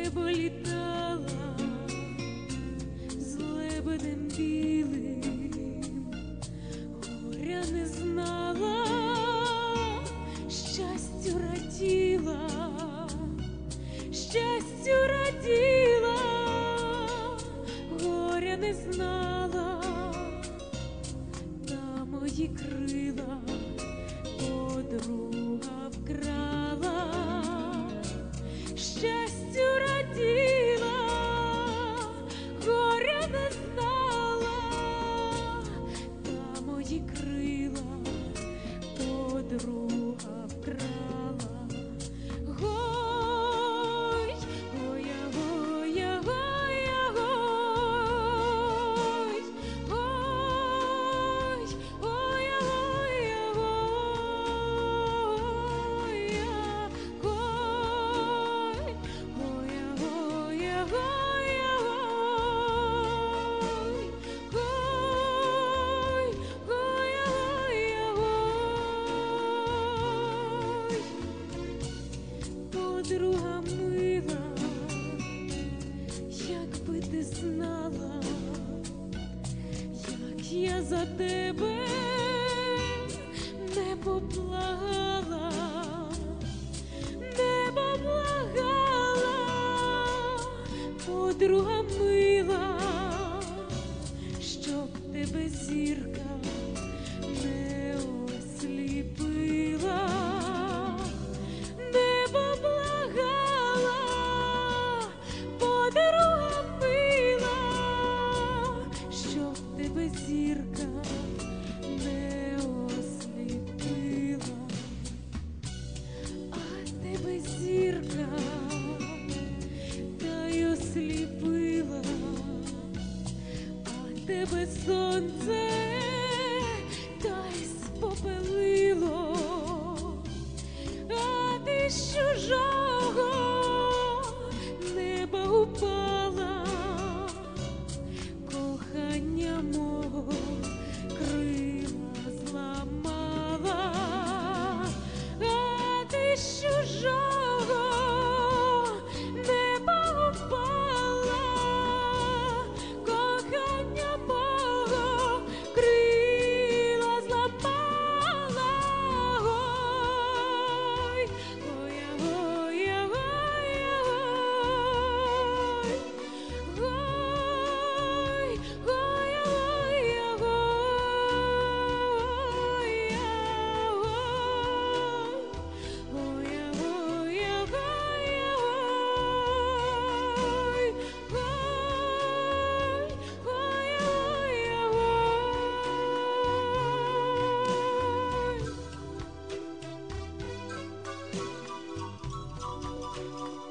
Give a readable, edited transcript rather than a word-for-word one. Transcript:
небо літала з лебедем білим, горя не знала, щастю раділа, щастю раділа, горя не знала, та мої крила подруга вкрала, щастю раділа, горя не знала, та мої крила подруга вкрала. Гой, гоя, гоя, гоя, гой, гой, гоя, гоя, гоя, гой, гоя, гоя, гоя, гой, гой, гоя, гоя, гой. Подруга мила, якби ти знала, як я за тебе небо благала, небо благала, подруга мила, щоб тебе зірка не осліпила, небо благала, подруга мила, щоб тебе зірка не осліпила, а тебе зірка та й осліпила, а тебе сонце та й спопелило, а ти з чужого неба упала, кохання мого крила зламала, а ти з чужого неба упала, кохання мого крила зламала. Гой, гоя, гоя, гоя, гой, гой, гоя, гоя, гоя, гоя, гоя, гоя, гоя, гоя.